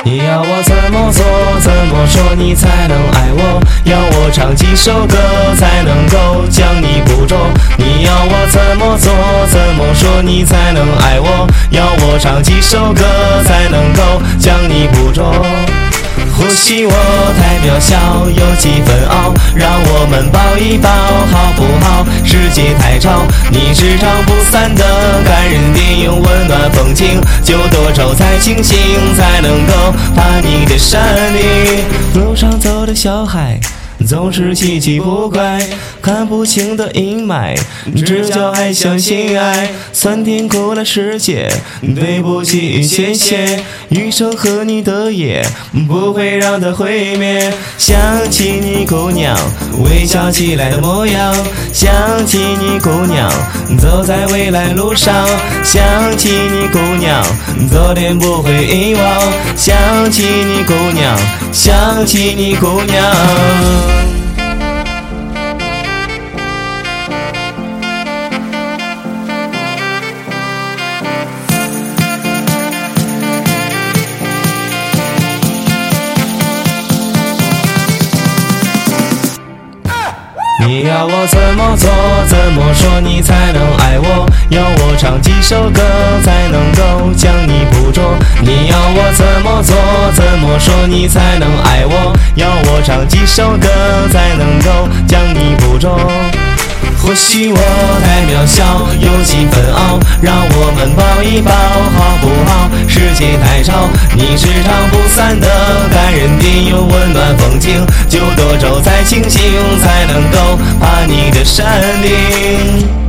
你要我怎么做，怎么说你才能爱我？要我唱几首歌才能够将你捕捉？你要我怎么做，怎么说你才能爱我？要我唱几首歌才能够将你捕捉？或许我太渺小，有几分傲，让我们抱一抱好不好？世界太吵，你是唱不散的感人电影，温暖风景，就多愁才清醒，才能够把你的山里。路上走的小孩总是稀奇古怪，看不清的阴霾，只叫爱相信爱。酸甜苦辣世界，对不起谢谢，余生和你的夜不会让它毁灭。想起你姑娘微笑起来的模样，想起你姑娘走在未来路上，想起你姑娘昨天不会遗忘，想起你姑娘，想起你姑娘。你要我怎么做，怎么说你才能爱我？要我唱几首歌才能够将你捕捉？你要我怎么做，怎么说你才能爱我？要我唱几首歌才能够将你捕捉？或许我太渺小，有几分傲，让我们抱一抱好不好？世界太吵，你是唱不散的感人电影，温暖风景，就多愁才清醒，才能够把你的山顶。